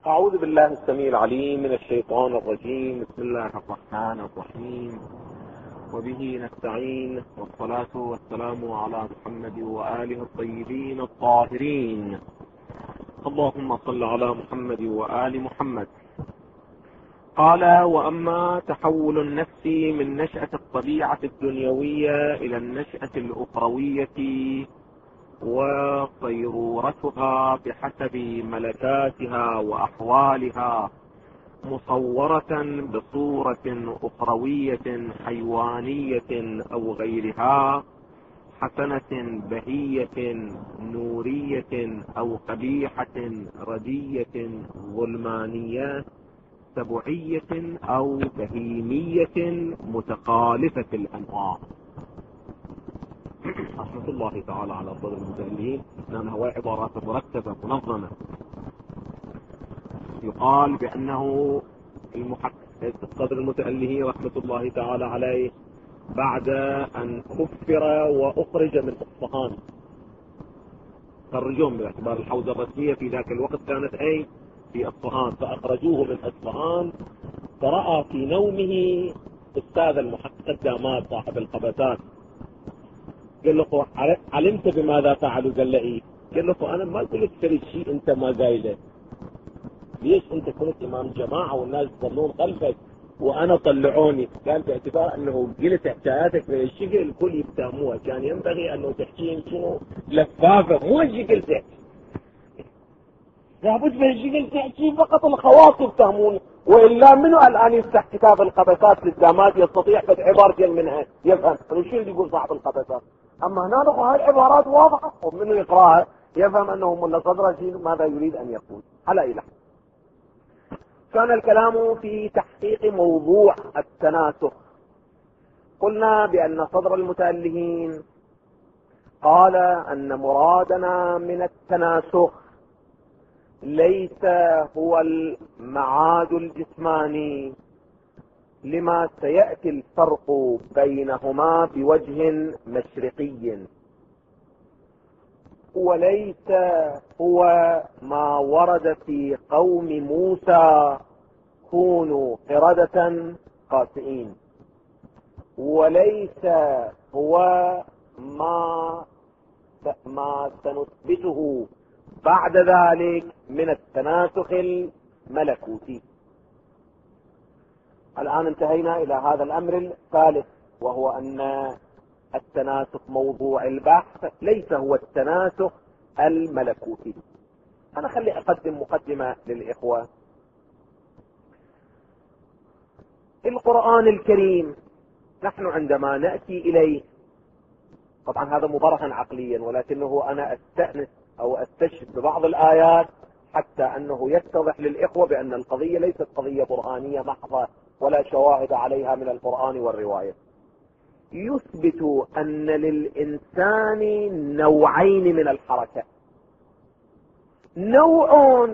أعوذ بالله السميع العليم من الشيطان الرجيم. بسم الله الرحمن الرحيم، وبه نستعين، والصلاة والسلام على محمد وآله الطيبين الطاهرين. اللهم صل على محمد وآل محمد. قال: وأما تحول النفس من نشأة الطبيعة الدنيوية إلى النشأة الأخروية وصيرورتها بحسب ملكاتها وأحوالها مصورة بصورة أخروية حيوانية أو غيرها، حسنة بهية نورية أو قبيحة ردية ظلمانية سبعية أو بهيمية متخالفة الأنواع. رحمة الله تعالى على صدر المتألفين، لأنها عبارات مرتبة منظمة. يقال بأنه الصدر المتألفين رحمة الله تعالى عليه بعد أن كفر وأخرج من أصفهان، خرجوهم باعتبار الحوزة الرسمية في ذاك الوقت كانت في أصفهان، فأخرجوه من أصفهان، فرأى في نومه أستاذ المحقق الداماد صاحب القبسات، قال له: علمت بماذا فعلوا؟ قال له: قال له: أنا ما قلت تريد شيء أنت ما قايله، ليش أنت كنت إمام جماعة والناس يصلون خلفك وأنا طلعوني؟ قال: باعتبار أنه قلت حكاياتك بهالشكل الكل يفتهموها، كان ينبغي أنه تحكيهم شنو لفافة، مو هالشكل تحكي، لابد بهالشكل تحكي فقط الخواص يفتهمون، وإلا منو الآن يفتح كتاب القبسات للدامات يستطيع قد عبارة منها يفهم شو اللي يقول صاحب القبسات؟ أما هنا هاي العبارات واضحة، ومنو يقرأها يفهم أنه ملا صدر ماذا يريد أن يقول. على إله كان الكلام في تحقيق موضوع التناسخ. قلنا بأن صدر المتألفين قال أن مرادنا من التناسخ ليس هو المعاد الجسماني، لما سيأتي الفرق بينهما بوجه مشرقي، وليس هو ما ورد في قوم موسى: كونوا قردة خاسئين، وليس هو ما سنثبته بعد ذلك من التناسخ الملكوتي. الآن انتهينا إلى هذا الأمر الثالث، وهو أن التناسخ موضوع البحث ليس هو التناسخ الملكوتي. أنا خلي أقدم مقدمة للإخوة. القرآن الكريم نحن عندما نأتي إليه، طبعا هذا مبرهن عقليا، ولكنه أنا أستأنس أو أستشهد ببعض الآيات حتى أنه يتضح للإخوة بأن القضية ليست قضية برهانية محضة ولا شواهد عليها من القرآن والرواية. يثبت أن للإنسان نوعين من الحركة: نوع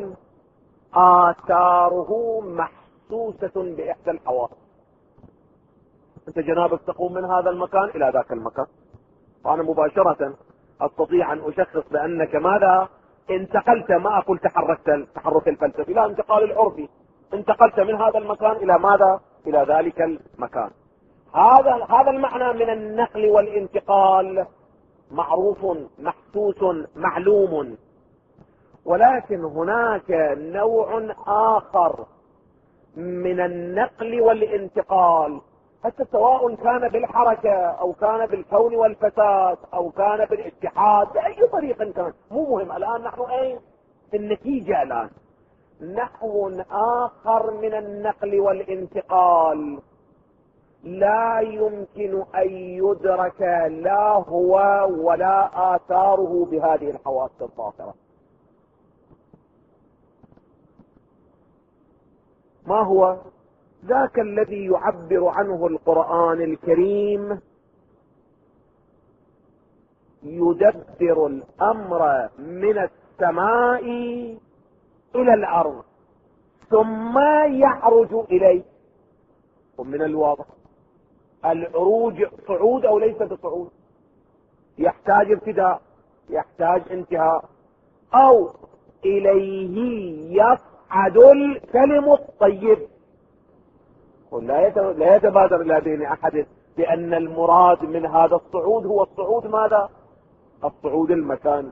آثاره محسوسة بإحدى الحواس، أنت جنابك تقوم من هذا المكان إلى ذاك المكان، وأنا مباشرة أستطيع أن أشخص بأنك ماذا انتقلت، ما أقول تحركت التحرك الفلسفي، لا، انتقال العرفي، انتقلت من هذا المكان إلى ماذا؟ إلى ذلك المكان. هذا المعنى من النقل والانتقال معروف محسوس معلوم. ولكن هناك نوع آخر من النقل والانتقال، حتى سواء كان بالحركة أو كان بالكون والفساد أو كان بالاتحاد، بأي طريق كان، مو مهم. الآن نحن في النتيجة، الآن نحو آخر من النقل والانتقال لا يمكن أن يدرك لا هو ولا آثاره بهذه الحواس الظاهرة. ما هو ذاك الذي يعبر عنه القرآن الكريم؟ يدبر الأمر من السماء إلى الأرض ثم يعرج إليه. ومن الواضح العروج صعود أو ليس بصعود، يحتاج ابتداء، يحتاج انتهاء، أو إليه يصعد الكلم الطيب. لا يتبادر الى ذهن احد بان المراد من هذا الصعود هو الصعود ماذا؟ الصعود المكاني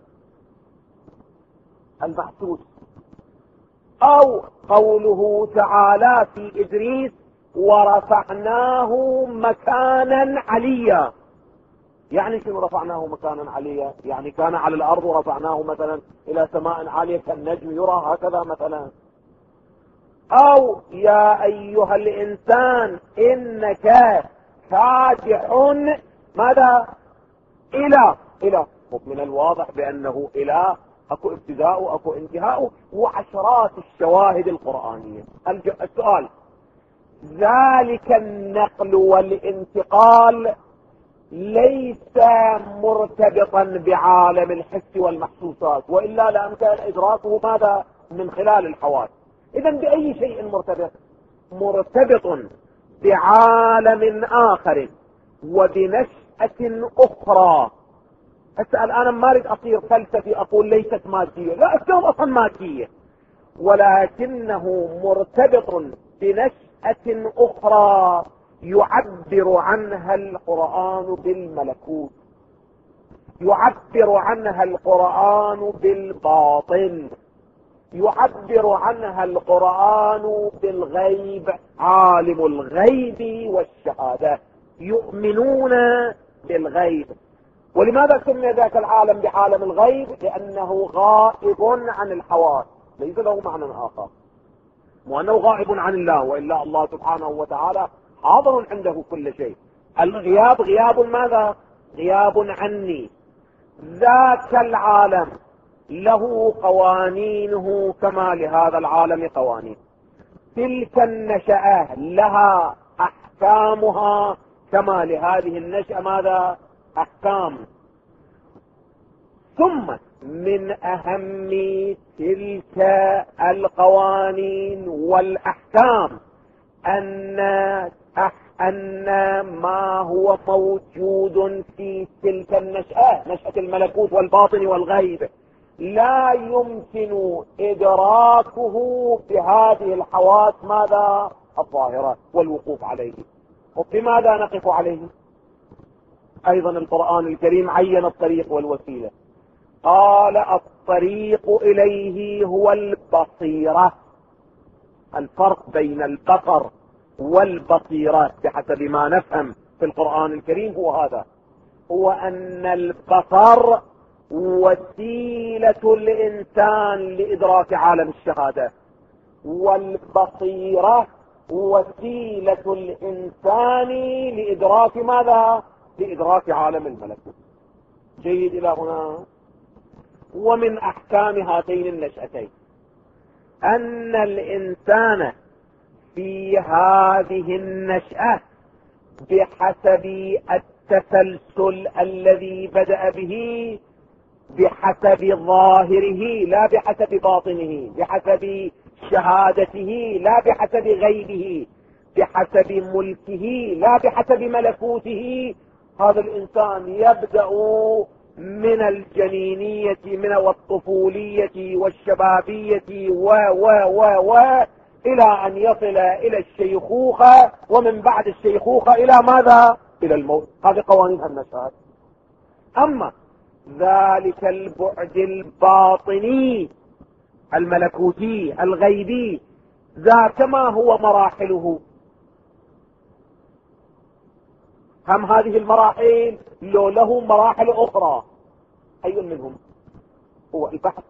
المحسوس. او قوله تعالى في ادريس ورفعناه مكانا عليا. يعني شنو رفعناه مكانا عليا؟ يعني كان على الارض ورفعناه مثلا الى سماء عالية كالنجم يرى هكذا مثلا. او يا ايها الانسان انك كادح ماذا؟ الى من الواضح بانه الى اكو ابتداء واكو انتهاء وعشرات الشواهد القرآنية. السؤال: ذلك النقل والانتقال ليس مرتبطا بعالم الحس والمحسوسات، وإلا لأمكن إدراكه ماذا؟ من خلال الحواس. إذن بأي شيء مرتبط بعالم آخر وبنشأة أخرى. أسأل أنا ما أريد أصير فلسفي أقول ليست مادية، لا، الكون أصلا مادية، ولكنه مرتبط بنشأة أخرى يعبر عنها القرآن بالملكوت، يعبر عنها القرآن بالباطن، يعبر عنها القرآن بالغيب. عالم الغيب والشهادة، يؤمنون بالغيب. ولماذا سمي ذاك العالم بعالم الغيب؟ لأنه غائب عن الحواس، ليس له معنى آخر، وأنه غائب عن الله، وإلا الله سبحانه وتعالى حاضر عنده كل شيء. الغياب غياب ماذا؟ غياب عني. ذاك العالم له قوانينه كما لهذا العالم قوانين. تلك النشأة لها أحكامها كما لهذه النشأة ماذا؟ أحكام. ثم من أهم تلك القوانين والأحكام أن ما هو موجود في تلك النشأة، نشأة الملكوت والباطن والغيب، لا يمكن إدراكه بهذه الحواس ماذا؟ الظاهرة والوقوف عليه. وبماذا نقف عليه؟ أيضا القرآن الكريم عين الطريق والوسيلة، قال الطريق إليه هو البصيرة. الفرق بين البصر والبصيرة بحسب ما نفهم في القرآن الكريم هو هذا، هو أن البصر وسيلة الإنسان لإدراك عالم الشهادة، والبصيرة وسيلة الإنسان لإدراك ماذا؟ لإدراك عالم الملكوت. جيد إلى هنا. ومن أحكام هاتين النشأتين أن الإنسان في هذه النشأة بحسب التسلسل الذي بدأ به، بحسب ظاهره لا بحسب باطنه، بحسب شهادته لا بحسب غيبه، بحسب ملكه لا بحسب ملكوته. هذا الإنسان يبدأ من الجنينية من والطفولية والشبابية و إلى أن يصل إلى الشيخوخة، ومن بعد الشيخوخة إلى ماذا؟ إلى الموت. هذه قوانين النشأة. أما ذلك البعد الباطني الملكوتي الغيبي ذاك ما هو مراحله؟ هم هذه المراحل لو له مراحل أخرى، أي منهم؟ هو البحث.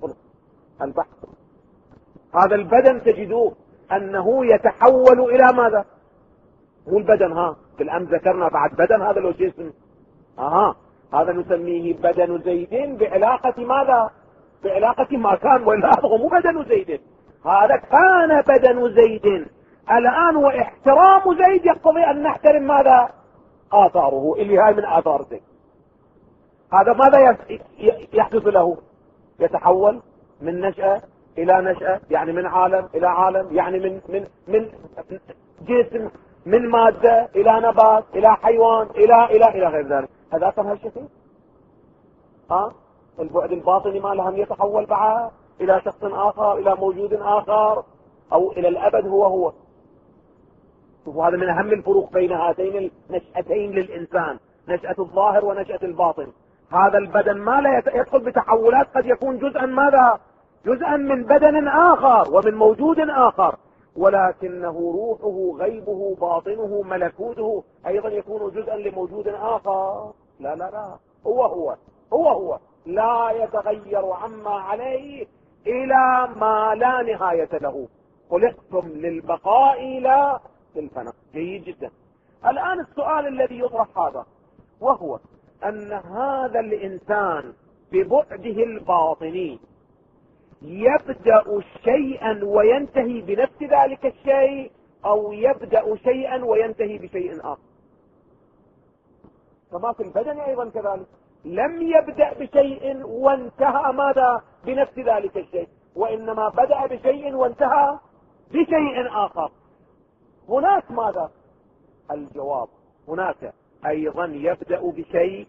هذا البدن تجدوه أنه يتحول إلى ماذا؟ مو البدن بالأمس ذكرنا بعد بدن، هذا لو جسم هذا نسميه بدن زيد بعلاقة ماذا؟ بعلاقة ما كان، ولا هذا مو بدن زيد، هذا كان بدن زيد الآن، واحترام زيد يقتضي أن نحترم ماذا؟ آثاره، اللي هاي من آثار زيد. هذا ماذا يحدث له؟ يتحول من نشأة إلى نشأة، يعني من عالم إلى عالم، يعني من جسم، من مادة إلى نبات إلى حيوان إلى غير ذلك. هذا أثر هالشكل. البعد الباطني ما لهم يتحول بعد إلى شخص آخر، إلى موجود آخر، أو إلى الأبد هو. شوفوا هذا من أهم الفروق بين هاتين النشأتين للإنسان، نشأة الظاهر ونشأة الباطن. هذا البدن ما لا يدخل بتحولات، قد يكون جزءا ماذا؟ جزءا من بدن آخر ومن موجود آخر، ولكنه روحه غيبه باطنه ملكوته أيضا يكون جزءا لموجود آخر. لا لا لا، هو لا يتغير عما عليه إلى ما لا نهاية له. خلقتم للبقاء لا للفناء. جيد جدا. الآن السؤال الذي يطرح هذا، وهو أن هذا الإنسان ببعده الباطني يبدأ شيئا وينتهي بنفس ذلك الشيء، أو يبدأ شيئا وينتهي بشيء آخر. كما في البدن أيضا كذلك، لم يبدأ بشيء وانتهى ماذا؟ بنفس ذلك الشيء، وإنما بدأ بشيء وانتهى بشيء آخر. هناك ماذا؟ الجواب هناك أيضا يبدأ بشيء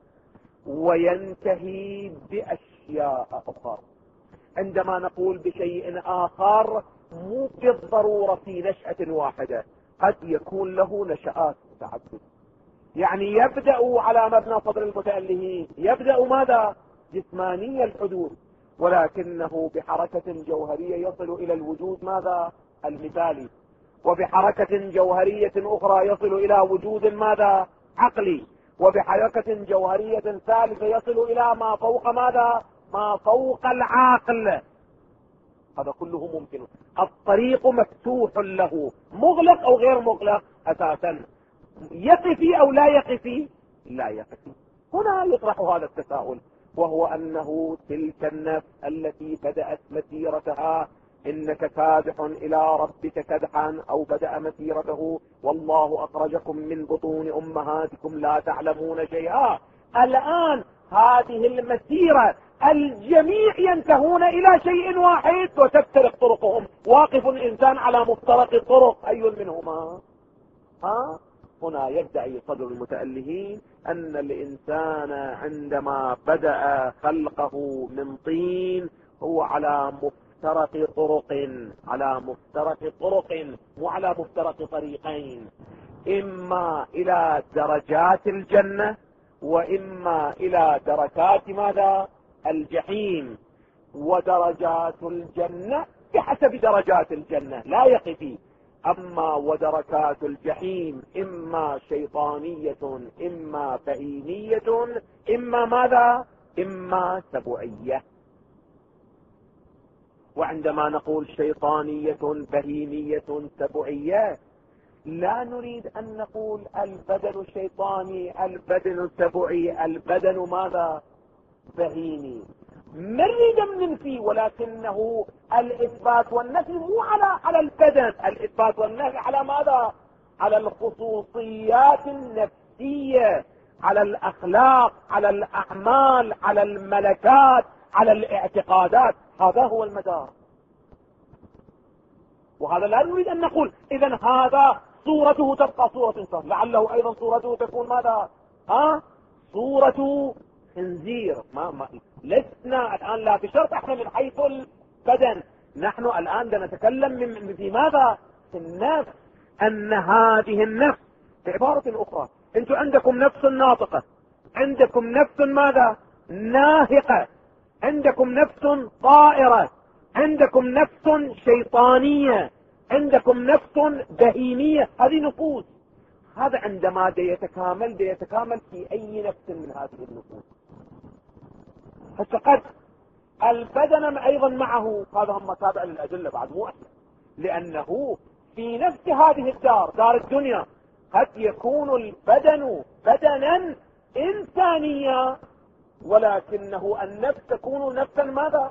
وينتهي بأشياء أخرى. عندما نقول بشيء آخر مو بالضرورة في نشأة واحدة، قد يكون له نشآت متعددة. يعني يبدأ على مبنى صدر المتألهين، يبدأ ماذا؟ جسماني الحدوث، ولكنه بحركة جوهرية يصل إلى الوجود ماذا؟ المثالي، وبحركة جوهرية أخرى يصل إلى وجود ماذا؟ عقلي، وبحركة جوهرية ثالثة يصل إلى ما فوق ماذا؟ ما فوق العقل. هذا كله ممكن، الطريق مفتوح له، مغلق أو غير مغلق أساسا، يقفي أو لا يقفي؟ لا يقفي. هنا يطرح هذا التساؤل، وهو أنه تلك النفس التي بدأت مسيرتها إنك كادح إلى ربك كدحا، أو بدأ مسيرته والله أخرجكم من بطون أمهاتكم لا تعلمون شيئا. الآن هذه المسيرة الجميع ينتهون إلى شيء واحد وتفترق طرقهم، واقف الإنسان على مفترق الطرق، أي منهما؟ هنا يدعي صدر المتألهين أن الإنسان عندما بدأ خلقه من طين هو على مفترق طرق، مو على مفترق طريقين، إما إلى درجات الجنة وإما إلى دركات ماذا؟ الجحيم. ودرجات الجنة بحسب درجات الجنة لا يقفي، أما ودركات الجحيم إما شيطانية إما بهيمية إما ماذا؟ إما سبوعية. وعندما نقول شيطانية بهيمية سبوعية لا نريد أن نقول البدن شيطاني البدن سبوعي البدن ماذا؟ بهيمي. نريد ننفي، ولكنه الإثبات والنفي مو على البدن، الإثبات والنفي على ماذا؟ على الخصوصيات النفسية، على الأخلاق، على الأعمال، على الملكات، على الاعتقادات. هذا هو المدار. وهذا لا نريد أن نقول إذن هذا صورته تبقى صورة إنسان، لعله أيضا صورته تكون ماذا؟ صورة خنزير. ما لسنا الآن لا بشرط احنا من حيث البدن، نحن الآن نتكلم في ماذا؟ في النفس، أن هذه النفس بعبارة أخرى، أنتم عندكم نفس ناطقة، عندكم نفس ماذا؟ ناهقة، عندكم نفس طائرة، عندكم نفس شيطانية، عندكم نفس بهيمية. هذه نفوس. هذا عندما يتكامل في أي نفس من هذه النفوس. فقد البدن أيضا معه، هذا هم تابع للأدلة بعد مو أحنا، لأنه في نفس هذه الدار، دار الدنيا، قد يكون البدن بدنا إنسانيا، ولكنه النفس تكون نفسا ماذا؟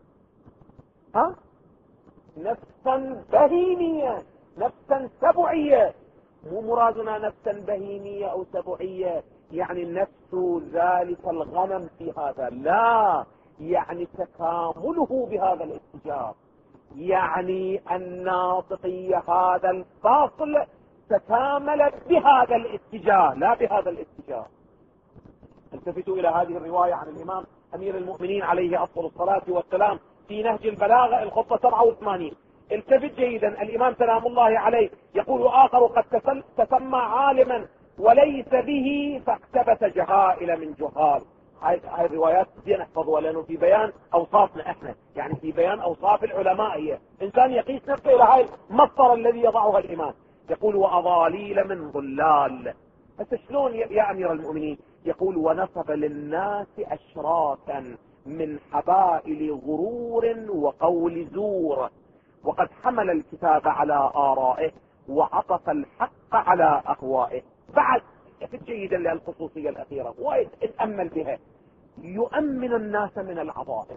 نفسا بهيمية، نفسا سبعية. مو مرادنا نفسا بهيمية أو سبعية يعني نفس ذلك الغنم في هذا، لا، يعني تكامله بهذا الاتجاه، يعني الناطقية هذا الفاصل تكاملت بهذا الاتجاه لا بهذا الاتجاه. التفتوا إلى هذه الرواية عن الإمام أمير المؤمنين عليه أفضل الصلاة والسلام في نهج البلاغة الخطة 87، التفت جيدا، الإمام سلام الله عليه يقول آخر قد تسمى عالما وليس به فاقتبس جهائل من جهال. هاي الروايات زين احفظوها لأنه في بيان أوصافنا احنا، يعني في بيان أوصاف العلماء. هي إنسان يقيس نفسه إلى هاي المسطرة الذي يضعها الإمام. يقول وأضاليل من ضلال. بس شلون يا أمير المؤمنين؟ يقول ونصب للناس أشراكا من حبائل غرور وقول زور، وقد حمل الكتاب على آرائه وعطف الحق على أهوائه. بعد جيدا للخصوصية الأخيرة واتأمل بها، يؤمن الناس من العظائم.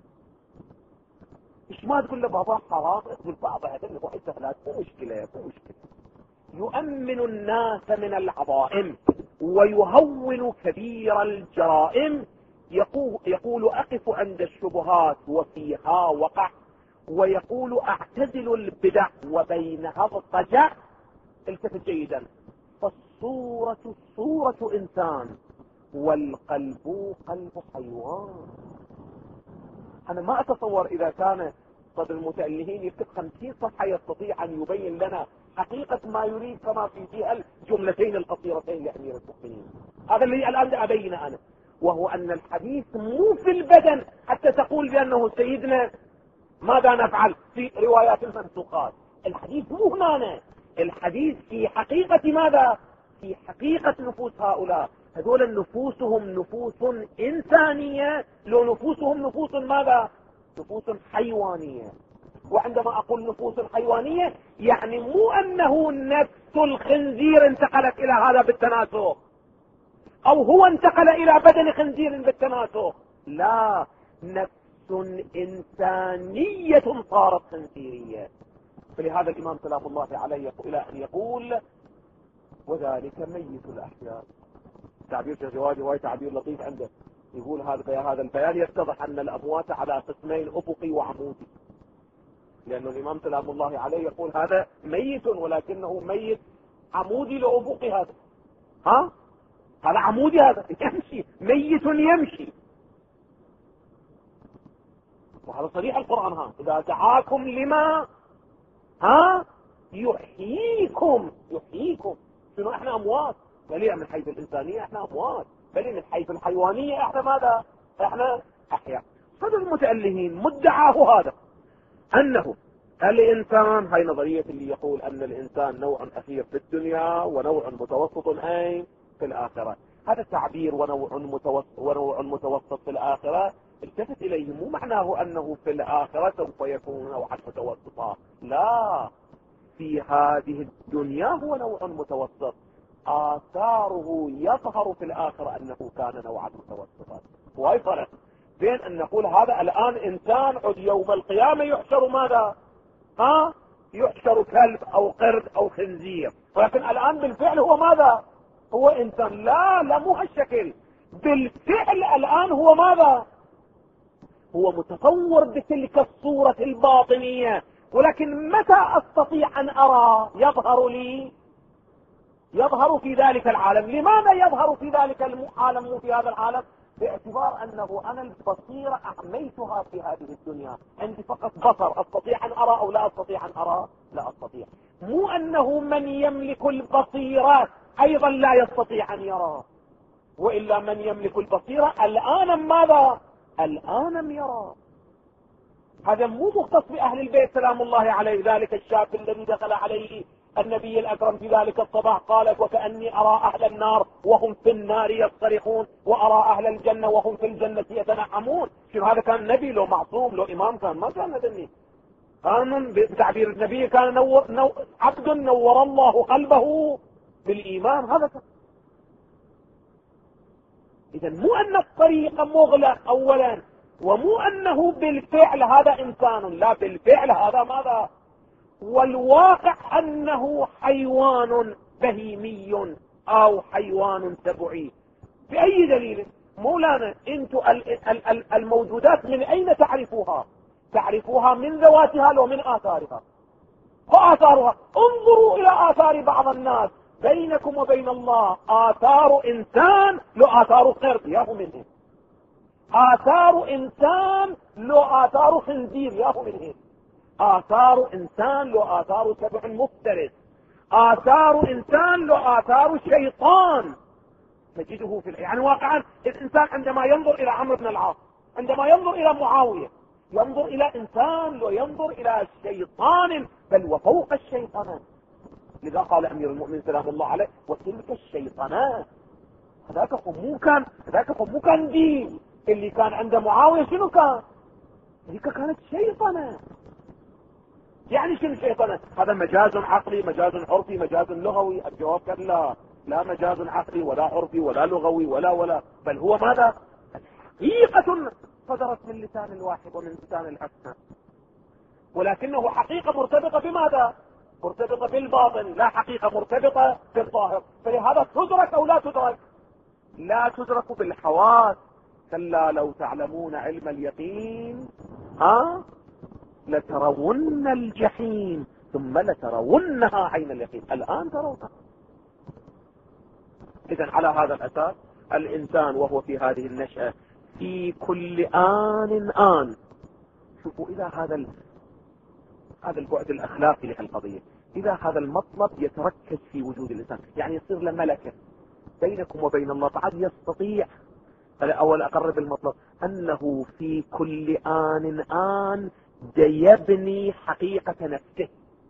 ايش ما تقول له بابا حرام، تقول بابا هذا اللي هو سهلات، مو مشكلة. يؤمن الناس من العظائم ويهون كبير الجرائم. يقول أقف عند الشبهات وفيها وقع، ويقول أعتزل البدع وبينها اضطجع. التفت جيدا، فالصورة صورة إنسان والقلب قلب حيوان. أنا ما أتصور إذا كان صدر المتألهين يكتب 50 صفحة يستطيع أن يبين لنا حقيقة ما يريد كما في الجملتين القصيرتين لأمير المؤمنين. هذا الذي الآن أبين أنا، وهو أن الحديث مو في البدن حتى تقول بأنه سيدنا ماذا نفعل في روايات المنسوخات. الحديث مو هنا، الحديث في حقيقة ماذا؟ في حقيقة نفوس هؤلاء. هذول نفوسهم نفوس إنسانية، لو نفوسهم نفوس ماذا؟ نفوس حيوانية. وعندما أقول نفوس حيوانية يعني مو أنه نفس الخنزير انتقلت إلى هذا بالتناسخ، أو هو انتقل إلى بدن خنزير بالتناسخ، لا، نفس إنسانية صارت خنزيرية. فلهذا الإمام سلام الله عليه إلى أن يقول وذلك ميت الأحياء. تعبير جوادي واي تعبير لطيف عنده، يقول هذا البيان يتضح أن الأموات على قسمين، أفقي وعمودي. لأن الإمام سلام الله عليه يقول هذا ميت ولكنه ميت عمودي لأفقي. هذا عمودي، هذا يمشي، ميت يمشي. وهذا صريح القرآن. إذا دعاكم لما يحييكم. شنو احنا أموات؟ بل من حيث الإنسانية احنا أموات، بل من حيث الحيوانية احنا ماذا؟ احنا أحياء. هذا المتألهين مدعاه هذا أنه الإنسان، هاي نظرية اللي يقول أن الإنسان نوع أخير في الدنيا ونوع متوسط في الآخرة. هذا التعبير ونوع متوسط في الآخرة، التفت إليه، مو معناه أنه في الآخرة سوف يكون نوعا متوسطا، لا، في هذه الدنيا هو نوع متوسط، آثاره يظهر في الآخرة أنه كان نوعا متوسطا. وهي فرق بين أن نقول هذا الآن إنسان عد يوم القيامة يحشر ماذا؟ يحشر كلب أو قرد أو خنزير، ولكن الآن بالفعل هو ماذا؟ هو إنسان. لا مو هالشكل، بالفعل الآن هو ماذا؟ هو متصور بتلك الصورة الباطنية، ولكن متى أستطيع أن أرى يظهر لي؟ يظهر في ذلك العالم. لماذا يظهر في ذلك العالم مو في هذا العالم؟ باعتبار أنه أنا البصيرة أعميتها في هذه الدنيا، عندي فقط بصر، أستطيع أن أرى أو لا أستطيع أن أرى؟ لا أستطيع. مو أنه من يملك البصيرة أيضا لا يستطيع أن يرى، وإلا من يملك البصيرة الآن ماذا؟ الآن يرى. هذا مو مختص بأهل البيت سلام الله عليه. ذلك الشاب الذي دخل عليه النبي الأكرم في ذلك الصباح قال وكأني أرى أهل النار وهم في النار يصطرخون وأرى أهل الجنة وهم في الجنة يتنعمون. شنو هذا؟ كان نبي لو معصوم لو إمام كان ما كان نبي. كان بتعبير النبي كان عبد نور الله قلبه بالإيمان. هذا كان. إذا مو أن الطريق مغلق أولا، ومو أنه بالفعل هذا إنسان، لا، بالفعل هذا ماذا؟ والواقع أنه حيوان بهيمي أو حيوان سبعي. بأي دليل؟ مولانا انتم الموجودات من أين تعرفوها؟ تعرفوها من ذواتها لو من آثارها. وآثارها انظروا إلى آثار بعض الناس بينكم وبين الله، آثار إنسان لو آثار قرد ياهو منه، آثار إنسان لو آثار خنزير ياهو منه، آثار إنسان له آثار سبع مفترس، آثار إنسان له آثار شيطان تجده في يعني واقعا الإنسان عندما ينظر إلى عمرو بن العاص، عندما ينظر إلى معاوية، ينظر إلى إنسان وينظر إلى شيطان، بل وفوق الشيطانات. لذا قال أمير المؤمنين سلام الله عليه: وتلك الشيطانات. هذاك مو كان دين. اللي كان عند معاوية شنو كان؟ ذيك كانت شيطانة. يعني شنو شيطانة؟ هذا مجاز عقلي، مجاز عرفي، مجاز لغوي؟ الجواب كان لا مجاز عقلي ولا عرفي ولا لغوي ولا بل هو ماذا؟ حقيقة صدرت من لسان الواحد ومن لسان الحسن، ولكنه حقيقة مرتبطة بماذا؟ مرتبطة بالباطن، لا حقيقة مرتبطة بالظاهر. فلهذا تدرك او لا تدرك؟ لا تدرك بالحواس. كلا لو تعلمون علم اليقين لترون الجحيم ثم لترونها عين اليقين. الآن ترونها. إذن على هذا الأساس الإنسان وهو في هذه النشأة في كل آن شوفوا إذا هذا البعد الأخلاقي لهالقضية، إذا هذا المطلب يتركز في وجود الإنسان، يعني يصير له ملكة بينكم وبين الله، بعد يستطيع. أول أقرب المطلب أنه في كل آن يبني حقيقة نفسه.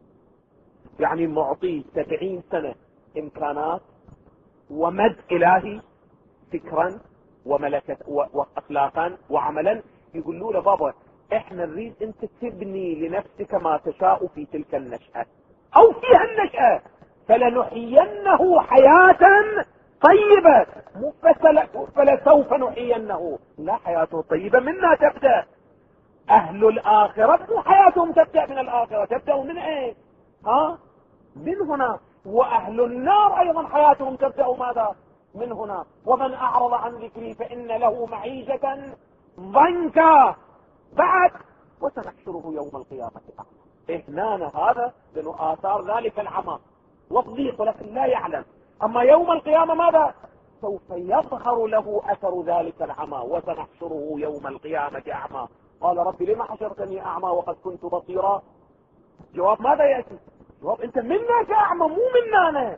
يعني معطيه 70 سنة إمكانات ومد إلهي فكرا وملكة وأخلاقا وعملا. يقول له بابا احنا نريد انت تبني لنفسك ما تشاء في تلك النشأة او فيها النشأة، فلنحيينه حياة طيبة. فلسوف نحيينه، لا حياته طيبة منا تبدأ. اهل الاخرة مو حياتهم تبدأ من الاخرة، تبدأ من ايه؟ من هنا. واهل النار ايضا حياتهم تبدأ ماذا؟ من هنا. ومن اعرض عن ذكري فان له معيشة ضنكا بعد وسنحشره يوم القيامة أعمى. هنا هذا لأنه آثار ذلك العمى والضيق، ولكن لا يعلم. أما يوم القيامة ماذا؟ سوف يظهر له أثر ذلك العمى وسنحشره يوم القيامة أعمى. قال ربي لما حشرتني أعمى وقد كنت بصيرا؟ جواب ماذا يأتي؟ جواب أنت منا كأعمى، مو منا أنا.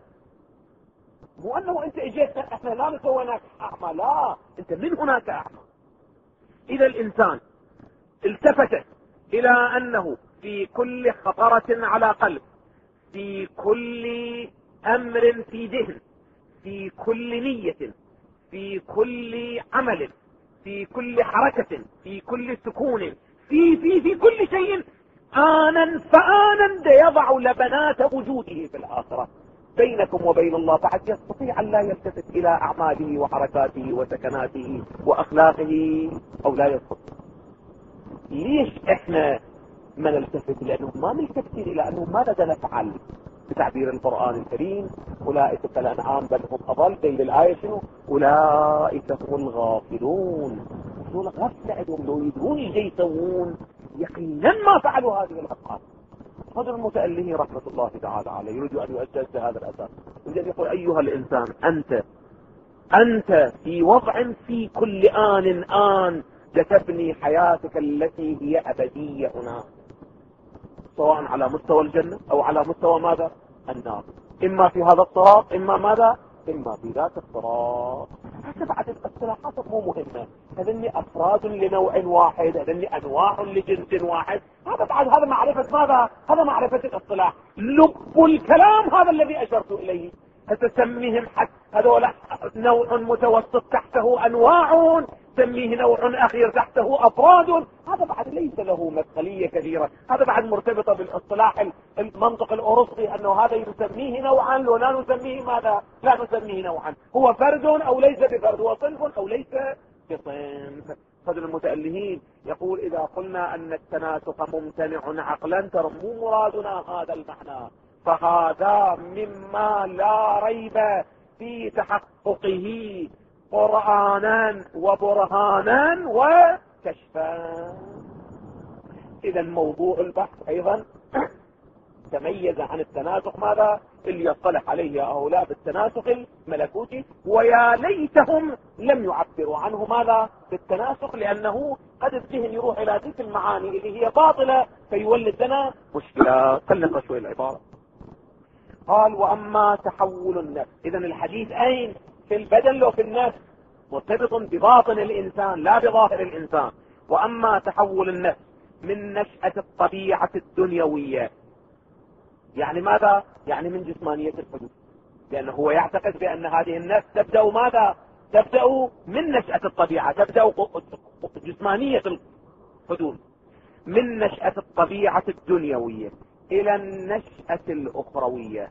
مو أنه أنت إجيت احنا لا نسويناك أعمى، لا، أنت من هناك أعمى. إذا الإنسان التفت إلى أنه في كل خطرة على قلب، في كل أمر في ذهن، في كل نية، في كل عمل، في كل حركة، في كل سكون، في كل شيء آنا فآنا يضع لبنات وجوده في الآخرة. بينكم وبين الله بعد يستطيع أن لا يلتفت إلى أعماله وحركاته وسكناته وأخلاقه، أو لا يستطيع. ليش احنا ما نلتفت؟ لانه ما نلتفت الى انه ماذا نفعل بتعبير القرآن الكريم. اولئك كالانعام بل هم اضل. دليل الايه شنو؟ اولئك هم الغافلون. هذول غفله عندهم، لو يدرون ايش يسوون يقينا ما فعلوا هذه الافعال. هذا المتأله رحمة الله تعالى عليه يريد ان يؤسس هذا الاساس، يريد ان يقول ايها الانسان انت في وضع في كل آن تبني حياتك التي هي أبدية هنا، سواء على مستوى الجنة أو على مستوى ماذا؟ النار. إما في هذا الصراط، إما ماذا؟ إما في ذاك الصراط. حتى بعد الاصطلاحات مو مهمة، هذني أفراد لنوع واحد، هذني أنواع لجنس واحد. هذا معرفة ماذا؟ هذا معرفة الاصطلاح. لب الكلام هذا الذي أشرت إليه. تسميهم هذول نوع متوسط تحته أنواع، تسميه نوع أخير تحته أفراد. هذا بعد ليس له مسألية كثيرة، هذا بعد مرتبطة بالاصطلاح المنطق الأوروبي، أنه هذا يسميه نوعا ولا نسميه ماذا؟ لا نسميه نوعا. هو فرد أو ليس بفرد، هو صنف أو ليس بصنف. فضل المتألهين يقول إذا قلنا أن التناسق ممتنع عقلا ترى مو مرادنا هذا المعنى، فهذا مما لا ريب في تحققه قرآنا وبرهانا وكشفا. إذا موضوع البحث أيضا تميز عن التناسق ماذا؟ اللي يصطلح عليه هؤلاء بالتناسخ الملكوتي، ويا ليتهم لم يعبروا عنه ماذا بالتناسخ، لأنه قد الذهن يروح إلى تلك المعاني اللي هي باطلة فيولد لنا مشكلة. خلنا شوي العبارة. قال وأما تحول النفس، إذا الحديث أين؟ في البدن لو في النفس، مرتبط بباطن الإنسان لا بظاهر الإنسان. وأما تحول النفس من نشأة الطبيعة الدنيوية، يعني ماذا؟ يعني من جسمانية الحدود، لأنه هو يعتقد بأن هذه النفس تبدأ ماذا؟ تبدأ من نشأة الطبيعة، تبدأ جسمانية الحدود، من نشأة الطبيعة الدنيوية إلى النشأة الأخروية.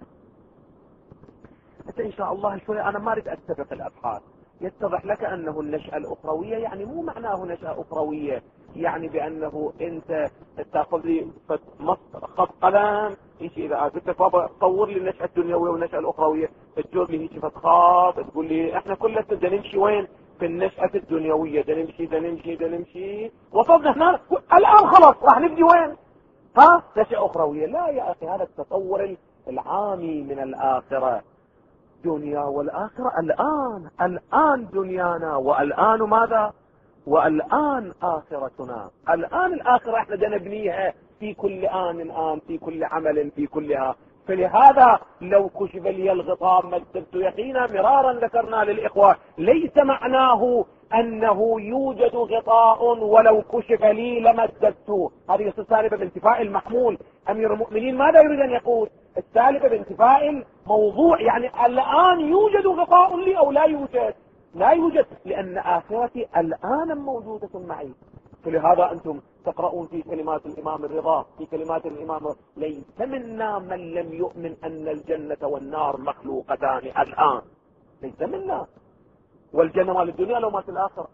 حتى إن شاء الله شوي أنا ما أريد أستبق الأبحاث، يتضح لك أنه النشأة الأخروية يعني مو معناه نشأة أخروية يعني بأنه أنت تأخذ لي خط قلم إيش إذا قلت لك بابا صور لي النشأة الدنيوية والنشأة الأخروية، تجوز لي هيك خط تقول لي إحنا كلنا بدنا نمشي وين؟ في النشأة الدنيوية، بدنا نمشي وصلنا هنا الآن خلاص راح نبدي وين؟ ها؟ نشأة أخروية. لا يا أخي، هذا التصور العامي من الآخرة. دنيا والآخرة الآن دنيانا، والآن ماذا؟ والآن آخرتنا. الآن الآخرة احنا نبنيها في كل آن في كل عمل في كلها. فلهذا لو كشف لي الغطاء مددت يقينا، مرارا ذكرنا للإخوة ليس معناه أنه يوجد غطاء ولو كشف لي لمددته، هذه السالبة بانتفاء المحمول. أمير المؤمنين ماذا يريد أن يقول؟ السالبة بانتفاء الموضوع، يعني الآن يوجد غطاء لي أو لا يوجد؟ لا يوجد، لأن آخرتي الآن موجودة معي. فلهذا أنتم تقرؤون في كلمات الإمام الرضا، في كلمات الإمام ليس منا من لم يؤمن أن الجنة والنار مخلوقتان الآن، ليس منا. والجنة مال الدنيا لو مات الآخرة،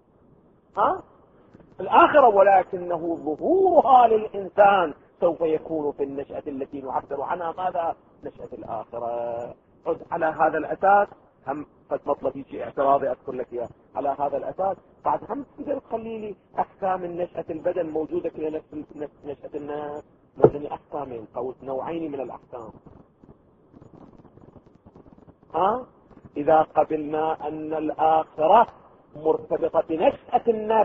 الآخرة، ولكنه ظهورها للإنسان سوف يكون في النشأة التي نعبر عنها ماذا؟ نشأة الآخرة. على هذا الأساس هم قد مطلب شيء اعتراضي أذكر لك إياه. على هذا الأساس بعد هم تقدر تخلي لي أحكام النشأة البدن موجودة في نفس نشأة الناس، مثل أحكامين أو نوعين من الأحكام. إذا قبلنا أن الآخرة مرتبطة بنشأة النفس،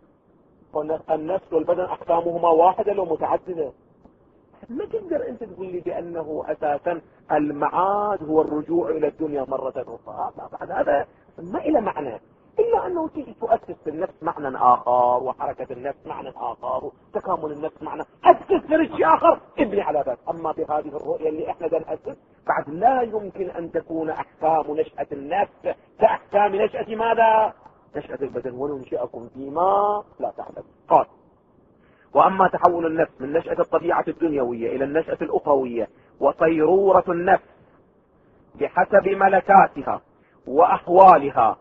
النفس والبدن أحكامهما واحدة لو متعددة، ما تقدر أنت تقول لي بأنه أساسا المعاد هو الرجوع إلى الدنيا مرة أخرى. بعد هذا ما إلى معنى، إلا أنه تيجي تؤسس في النفس معنى آخر، وحركة النفس معنى آخر، وتكامل النفس معنى، أسس لشيء آخر ابني على ذلك. أما بهذه الرؤية اللي إحنا نأسس بعد لا يمكن أن تكون أحكام نشأة النفس كأحكام نشأة ماذا؟ نشأة البدن. وننشئكم فيما لا تعلم. قال وأما تحول النفس من نشأة الطبيعة الدنيوية إلى النشأة الأخروية وصيرورة النفس بحسب ملكاتها وأحوالها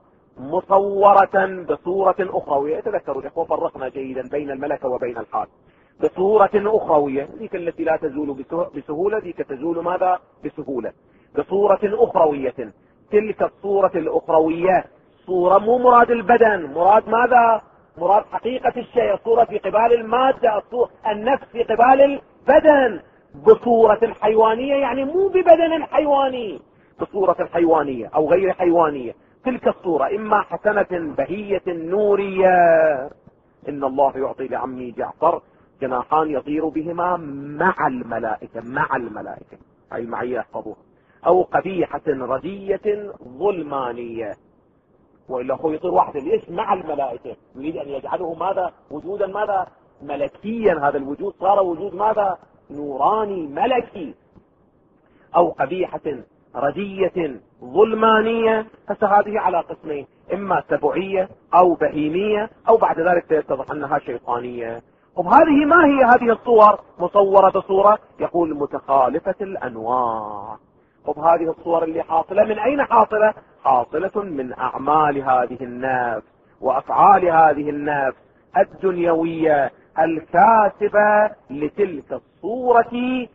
مصورة بصورة أخروية. تذكروا الإخوة فرقنا جيدا بين الملكة وبين الحال. بصورة أخروية ذيك التي لا تزول بسهولة، ذيك تزول ماذا؟ بسهولة. بصورة أخروية، تلك الصورة الأخروية صورة مو مراد البدن، مراد ماذا؟ مراد حقيقة الشيء، الصورة في قبال المادة، النفس في قبال البدن. بصورة حيوانية يعني مو ببدن حيواني، بصورة حيوانية أو غير حيوانية. تلك الصورة إما حسنة بهية نورية، إن الله يعطي لعمي جعفر جناحان يطير بهما مع الملائكة، مع الملائكة هاي المعية يحفظوها. أو قبيحة ردية ظلمانية، وإلا هو يطير واحدة ليش؟ مع الملائكة، يريد أن يجعله ماذا؟ وجودا ماذا؟ ملكيا. هذا الوجود صار وجود ماذا؟ نوراني ملكي. أو قبيحة ردية ظلمانية، فهذه على قسمين، إما سبعية أو بهيمية، أو بعد ذلك سيتضح أنها شيطانية. هذه ما هي هذه الصور؟ مصورة بصورة يقول متخالفة الأنواع. هذه الصور اللي حاصلة من أين حاصلة؟ حاصلة من أعمال هذه النفس وأفعال هذه النفس الدنيوية الكاتبة لتلك الصورة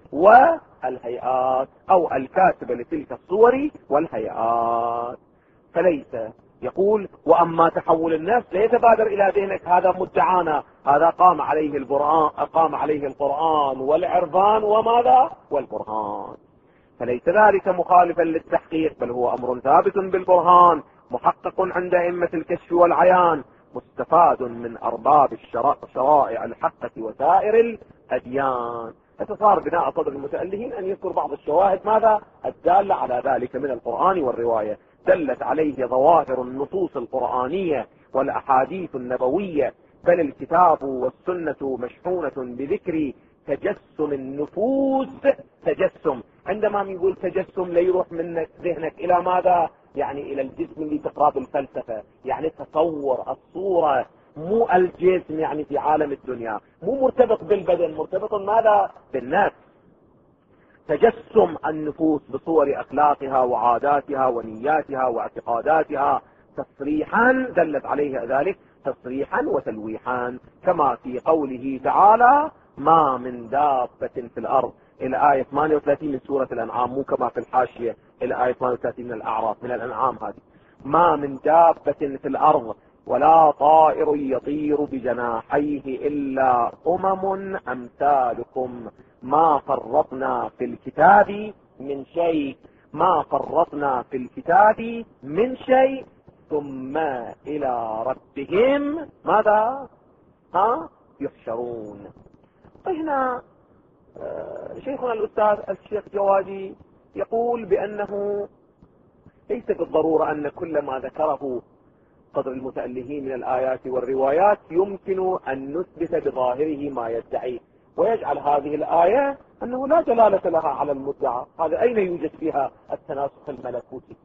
والهيئات، أو الكاتبة لتلك الصور والهيئات. فليس يقول وأما تحول النفس لا يتبادر إلى ذهنك هذا مدعانا، هذا قام عليه القرآن والعرفان وماذا؟ والبرهان. فليس ذلك مخالفا للتحقيق، بل هو أمر ثابت بالبرهان محقق عند أئمة الكشف والعيان، مستفاد من أرباب شرائع الحقة وسائر الأديان. فصار بناء صدر المتألهين أن يذكر بعض الشواهد ماذا الدالة على ذلك من القرآن والرواية، دلت عليه ظواهر النصوص القرآنية والأحاديث النبوية، بل الكتاب والسنة مشحونة بذكر تجسم النفوس. تجسم، عندما يقول تجسم لا يروح منك ذهنك إلى ماذا؟ يعني إلى الجسم اللي تقرأ بالفلسفة، يعني تصور الصورة، مو الجسم يعني في عالم الدنيا، مو مرتبط بالبدن، مرتبط ماذا؟ بالنفس. تجسم النفوس بصور أخلاقها وعاداتها ونياتها واعتقاداتها تصريحا، دلت عليه ذلك تصريحا وتلويحا، كما في قوله تعالى ما من دابة في الأرض إلى آية 38 من سورة الأنعام، مو كما في الحاشية إلى آية 38 من الأعراف من الأنعام. هذه ما من دابة في الأرض ولا طائر يطير بجناحيه إلا أمم أمثالكم ما فرطنا في الكتاب من شيء، ما فرطنا في الكتاب من شيء ثم إلى ربهم ماذا؟ يحشرون. هنا شيخنا الأستاذ الشيخ جوادي يقول بأنه ليس بالضرورة أن كل ما ذكره قدر المتألهين من الآيات والروايات يمكن أن نثبت بظاهره ما يدعيه، ويجعل هذه الآية أنه لا جلالة لها على المدعى. هذا أين يوجد فيها التناسخ الملكوتي؟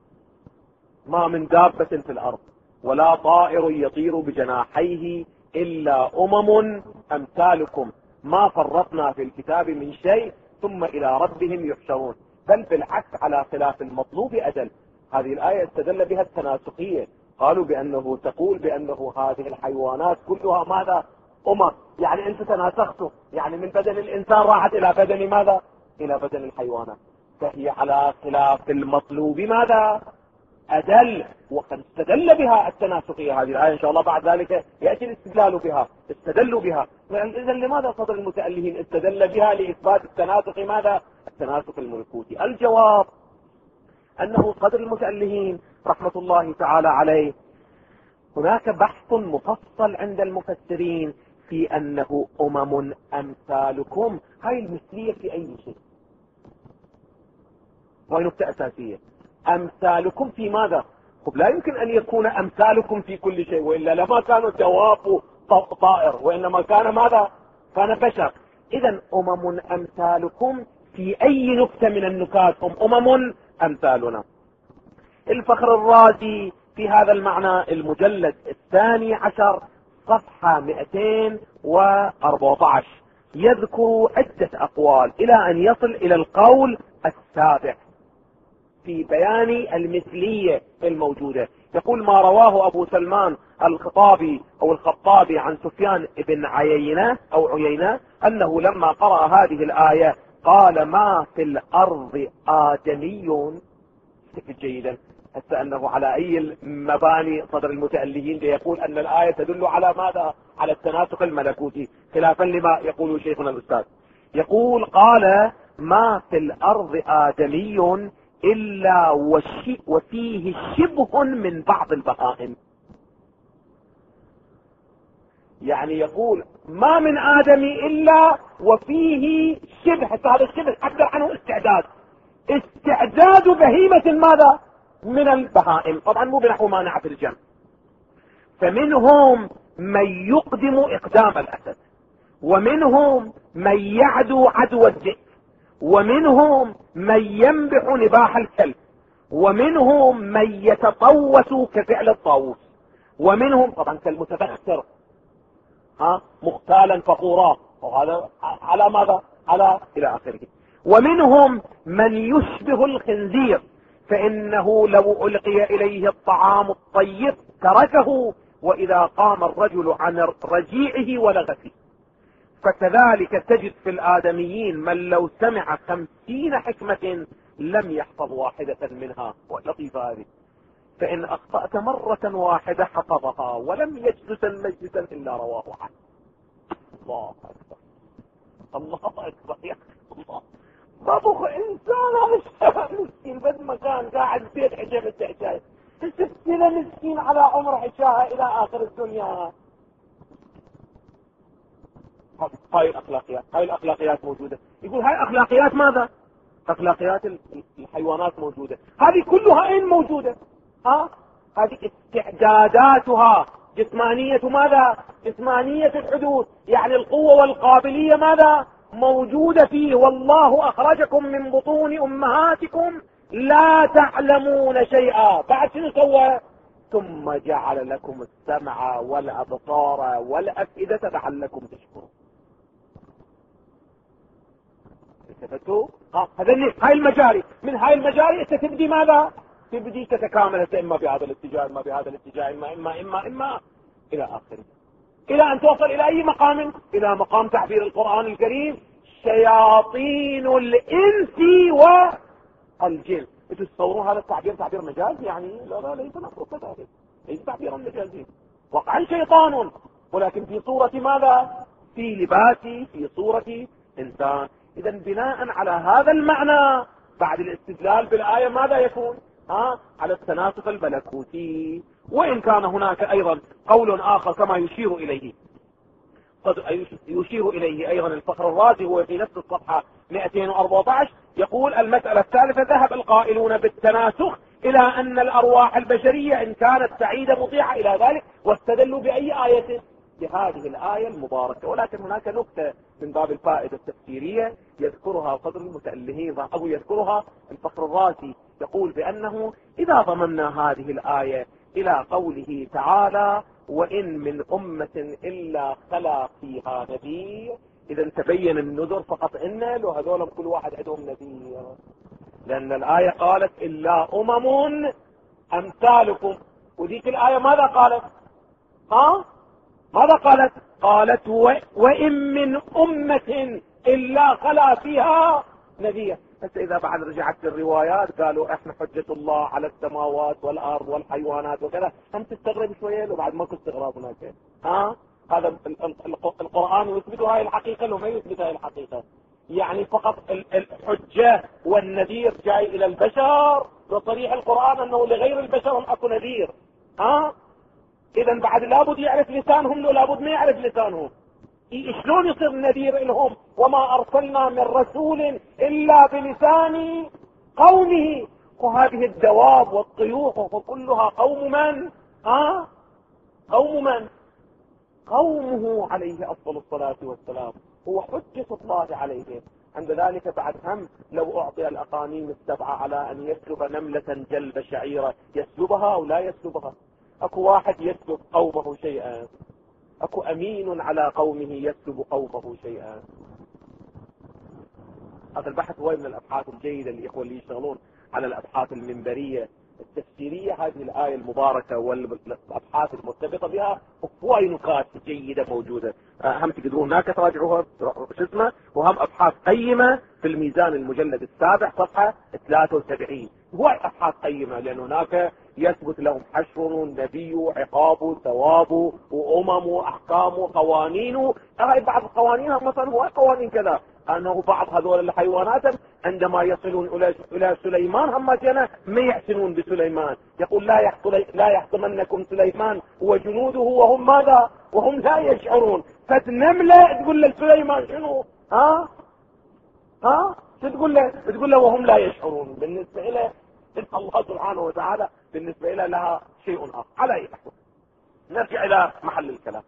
ما من دابة في الأرض ولا طائر يطير بجناحيه إلا أمم أمثالكم ما فرطنا في الكتاب من شيء ثم إلى ربهم يحشرون. بل بالعكس على خلاف المطلوب أجل. هذه الآية استدل بها التناسخية، قالوا بأنه تقول بأنه هذه الحيوانات كلها ماذا؟ يعني أنت تناسختم، يعني من بدن الإنسان راحت إلى بدن ماذا؟ إلى بدن الحيوانات، فهي على خلاف المطلوب ماذا؟ أدل. وقد استدل بها التناسخية هذه الآية إن شاء الله بعد ذلك يأتي الاستدلال بها، استدلوا بها. إذا لماذا صدر المتألهين استدل بها لإثبات التناسخ ماذا؟ التناسخ الملكوتي. الجواب أنه صدر المتألهين رحمة الله تعالى عليه هناك بحث مفصل عند المفسرين في أنه أمم أمثالكم. هاي المثلية في أي شيء، وهي نقطة أساسية. أمثالكم في ماذا؟ لا يمكن أن يكون أمثالكم في كل شيء، وإلا لما كانوا دواب طائر، وإنما كان ماذا؟ كان بشر. إذا أمم أمثالكم في أي نكتة من النكات هم أمم أمثالنا. الفخر الرازي في هذا المعنى المجلد 12 صفحة 214 يذكر عدة أقوال إلى أن يصل إلى القول السابع في بيان المثلية الموجودة. يقول ما رواه أبو سلمان الخطابي أو الخطابي عن سفيان بن عيينة أو عيينة أنه لما قرأ هذه الآية قال ما في الأرض آدمي. استفد جيدا حتى أنه على أي المباني صدر المتألهين يقول أن الآية تدل على ماذا؟ على التناسخ الملكوتي، خلافا لما يقول شيخنا الأستاذ. يقول قال ما في الأرض آدمي إلا وفيه شبه من بعض البهائم. يعني يقول ما من آدمي إلا وفيه شبه، هذا الشبه عبر عنه استعداد بهيمة ماذا؟ من البهائم، طبعا مو بنحو ما نعرف الجمع. فمنهم من يقدم إقدام الأسد، ومنهم من يعدو عدو الذئب، ومنهم من ينبح نباح الكلب، ومنهم من يتطوس كفعل الطاووس، ومنهم طبعا كالمتبختر مختالا فخورا، وهذا على ماذا؟ على إلى آخره. ومنهم من يشبه الخنزير، فإنه لو ألقي إليه الطعام الطيب تركه، وإذا قام الرجل عن رجيعه ولغ فيه. فكذلك تجد في الآدميين من لو سمع 50 حكمة لم يحفظ واحدة منها. ولطيفة هذه، فإن أخطأت مرة واحدة حفظها ولم يجلس مجلسا إلا رواه عنه. الله أكبر، الله أكبر، يا الله. ما بخ إنسان هذا مسكين بس مكان قاعد بيت حجاب التحجاج، تسفل مسكين على عمر حشاها الى اخر الدنيا. هاي الاخلاقيات موجودة. يقول هاي اخلاقيات ماذا؟ اخلاقيات الحيوانات موجودة. هذه كلها اين موجودة؟ هذه استعداداتها جسمانية ماذا؟ جسمانية الحدوث، يعني القوة والقابلية ماذا؟ موجودة فيه. والله اخرجكم من بطون امهاتكم لا تعلمون شيئا. بعد شنو سوى؟ ثم جعل لكم السمع والابصار والافئدة لعلكم تشكرون. التفتوا هاي المجاري، من هاي المجاري انت تبدي ماذا؟ تبدي تتكامل، اما بهذا الاتجاه اما بهذا الاتجاه اما الى اخره، الى ان توصل الى اي مقام؟ الى مقام تعبير القرآن الكريم شياطين الانس والجن. تصورون هذا التعبير تعبير مجازي؟ يعني لا ليس مفروض ذلك، ليس تعبيرا مجازيا. وقعا شيطان ولكن في صورة ماذا؟ في لباس، في صورة انسان. اذا بناء على هذا المعنى بعد الاستدلال بالآية ماذا يكون؟ على التناسخ الملكوتي. وإن كان هناك أيضا قول آخر كما يشير إليه أيضا الفخر الرازي، هو في نفس الصفحة 214، يقول المسألة الثالثة: ذهب القائلون بالتناسخ إلى أن الأرواح البشرية إن كانت سعيدة مطيعة إلى ذلك، واستدلوا بأي آية؟ بهذه الآية المباركة. ولكن هناك نكتة من باب الفائدة التفسيرية يذكرها صدر المتألهين أو يذكرها الفخر الرازي، يقول بأنه إذا ضممنا هذه الآية إلى قوله تعالى: وإن من أمة إلا خلا فيها نذير، إذا تبين النذر فقط إن له هذول كل واحد عندهم نذير، لأن الآية قالت إلا أمم أمثالكم. وذيك الآية ماذا قالت؟ ماذا قالت؟ قالت وإن من أمة إلا خلا فيها نذير. بس إذا بعد رجعت الروايات قالوا إحنا حجة الله على السماوات والأرض والحيوانات وكذا، هم تستغرب شوية لو بعد ماكو استغراب هناك. هذا القرآن يثبت هاي الحقيقة لو ما يثبت هاي الحقيقة، يعني فقط الحجة والنذير جاي إلى البشر بصريح القرآن أنه لغير البشر هم أكو نذير. إذا بعد لابد يعرف لسانهم لو لابد ما يعرف لسانهم. شلون يصير نذير لهم؟ وما أرسلنا من رسول إلا بلسان قومه. وهذه الدواب والطيور كلها قوم من؟ قوم من؟ قومه عليه أفضل الصلاة والسلام، هو حجة الله عليهم. عند ذلك بعد هم لو أعطي الأقانيم السبعة على أن يسلب نملة جلب شعيرة، يسلبها أو لا يسلبها؟ أكو واحد يسلب قومه شيئا؟ أكو أمين على قومه يسلب قومه شيئا؟ هذا البحث هو من الأبحاث الجيدة للإخوة اللي يشتغلون على الأبحاث المنبرية التفسيرية. هذه الآية المباركة والأبحاث المرتبطة بها هواي نقاط جيدة موجودة، هم تقدرون هناك تراجعوها وهم أبحاث قيمة في الميزان المجلد السابع صفحة 73. هواي أبحاث قيمة، لأن هناك يثبت لهم حشر ونبي وعقاب ثواب وأمم وأحكام وقوانين. هاي بعض القوانين مثلا هو قوانين كذا، أنه بعض هذول الحيوانات عندما يصلون إلى سليمان هم ما يحسنون بسليمان، يقول لا يحطمنكم سليمان وجنوده وهم ماذا؟ وهم لا يشعرون. فتنملة تقول لسليمان شنو؟ تقول له وهم لا يشعرون. بالنسبة إلى الله سبحانه وتعالى بالنسبة إلى لها شيء آخر. على أي حال نرجع إلى محل الكلام.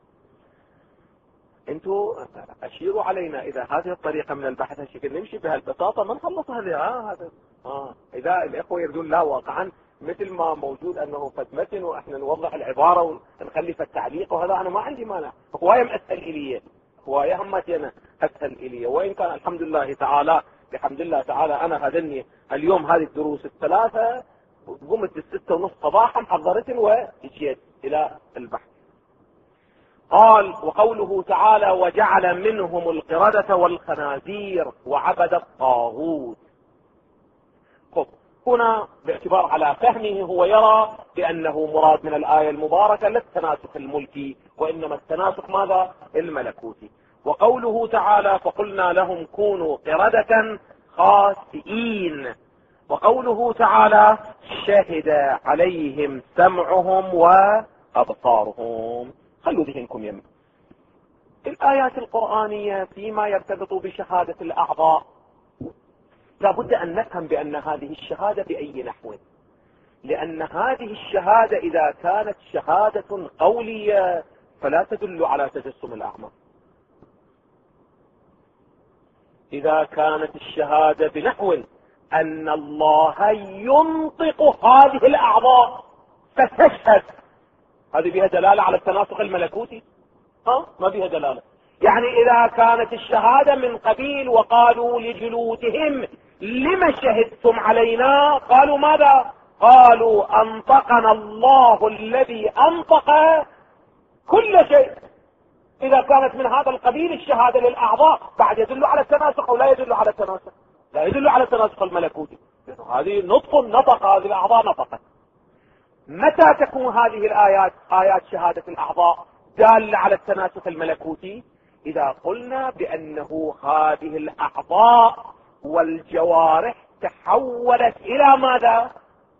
انتوا اشيروا علينا اذا هذه الطريقة من البحث هالشكل نمشي بهالبساطة ما نخلص هذه. اذا الاخوة يردون لا واقعا مثل ما موجود انه قد متن واحنا نوضح العبارة ونخلي في التعليق وهذا انا ما عندي مانع. هواية اسهل الي، هواية همتنا اسهل الي. وان كان الحمد لله تعالى بحمد الله تعالى انا هذني اليوم هذه الدروس الثلاثة قمت 6:30 صباحا حضرت وجيت الى البحث. قال: وقوله تعالى: وجعل منهم القردة والخنازير وعبد الطاغوت. هنا باعتبار على فهمه هو يرى بأنه مراد من الآية المباركة لا التناسخ الملكي وإنما التناسخ ماذا؟ الملكوتي. وقوله تعالى: فقلنا لهم كونوا قردة خاسئين. وقوله تعالى شهد عليهم سمعهم وأبصارهم. خلوا ذهنكم يم الآيات القرآنية فيما يرتبط بشهادة الأعضاء لابد أن نفهم بأن هذه الشهادة بأي نحو، لأن هذه الشهادة إذا كانت شهادة قولية فلا تدل على تجسم الأعمى. إذا كانت الشهادة بنحو أن الله ينطق هذه الأعضاء فتشهد، هذه بها دلالة على التناسخ الملكوتي؟ ما بها دلالة. يعني إذا كانت الشهادة من قبيل وقالوا لجلودهم لما شهدتم علينا، قالوا ماذا؟ قالوا أنطقنا الله الذي أنطق كل شيء. إذا كانت من هذا القبيل الشهادة للأعضاء بعد يدل على التناسخ أو لا يدل على التناسخ؟ لا يدل على التناسخ الملكوتي. هذه نطق هذه الأعضاء نطقت. متى تكون هذه الآيات آيات شهادة الأعضاء دالة على التناسخ الملكوتي؟ إذا قلنا بأنه هذه الأعضاء والجوارح تحولت إلى ماذا؟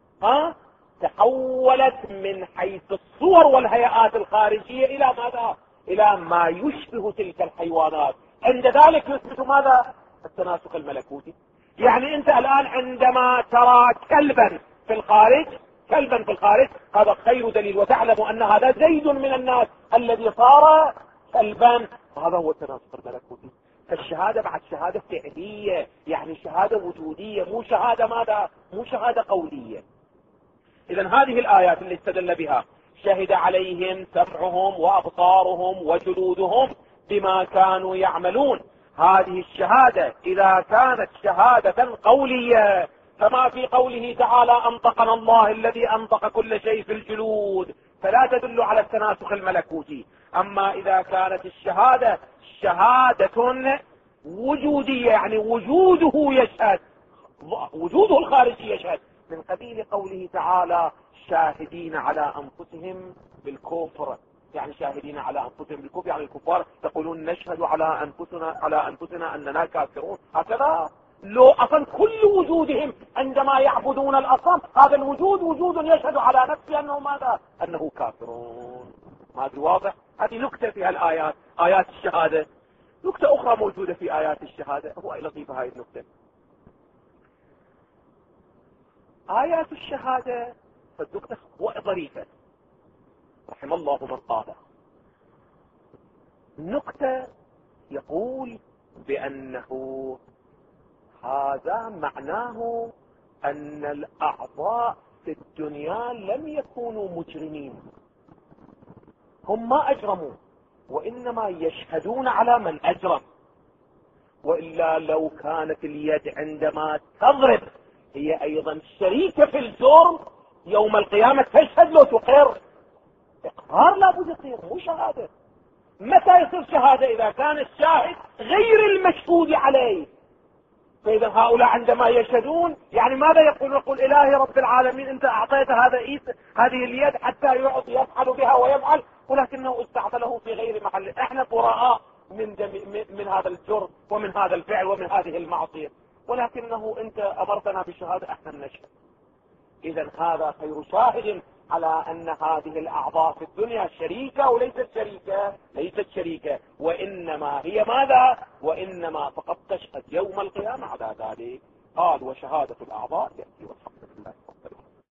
تحولت من حيث الصور والهيئات الخارجية إلى ماذا؟ إلى ما يشبه تلك الحيوانات. عند ذلك يثبت ماذا؟ التناسخ الملكوتي. يعني أنت الآن عندما ترى كلبا في الخارج هذا خير دليل، وتعلم أن هذا زيد من الناس الذي صار كلبا، هذا هو التناسخ الملكوتي. فالشهادة بعد شهادة فعلية، يعني شهادة وجودية، مو شهادة ماذا؟ مو شهادة قولية. إذن هذه الآيات اللي استدل بها شهد عليهم سمعهم وأبصارهم وجلودهم بما كانوا يعملون، هذه الشهادة إذا كانت شهادة قولية فما في قوله تعالى أنطقنا الله الذي أنطق كل شيء في الجلود فلا تدل على التناسخ الملكوتي. أما إذا كانت الشهادة شهادة وجودية، يعني وجوده يشهد، وجوده الخارجي يشهد، من قبيل قوله تعالى شاهدين على أنفسهم بالكفر، يعني شاهدين على أنفسهم بالكفر، يعني الكفار يقولون نشهد على أنفسنا أننا كافرون. هكذا لو أصلا كل وجودهم عندما يعبدون الأصنام هذا الوجود وجود يشهد على نفسه أنه ماذا؟ أنه كافرون. هذا واضح. هذه نكتة في الآيات، آيات الشهادة. نكتة أخرى موجودة في آيات الشهادة، هو لطيفة هذه النكتة. آيات الشهادة فالنكتة ظريفة رحم الله من قالها. نكتة يقول بأنه هذا معناه أن الأعضاء في الدنيا لم يكونوا مجرمين، هم ما أجرموا وإنما يشهدون على من أجرم. وإلا لو كانت اليد عندما تضرب هي أيضا شريكة في الجرم يوم القيامة تشهد لو تقر. إقرار لابد يصير، مو شهادة. متى يصير شهادة؟ إذا كان الشاهد غير المشهود عليه. فإذا هؤلاء عندما يشهدون يعني ماذا يقول إلهي رب العالمين أنت أعطيت هذه اليد حتى يفعل بها ويفعل، ولكنه استعمله في غير محل. احنا براء من هذا الجرم ومن هذا الفعل ومن هذه المعصية، ولكنه أنت أمرتنا بالشهادة احنا نشهد. إذا هذا خير شاهد على أن هذه الأعضاء في الدنيا شريكة وليست شريكة، ليست شريكة، وإنما هي ماذا؟ وإنما فقط تشهد يوم القيامة على ذلك. قال وشهادة الأعضاء يأتي والحمد لله.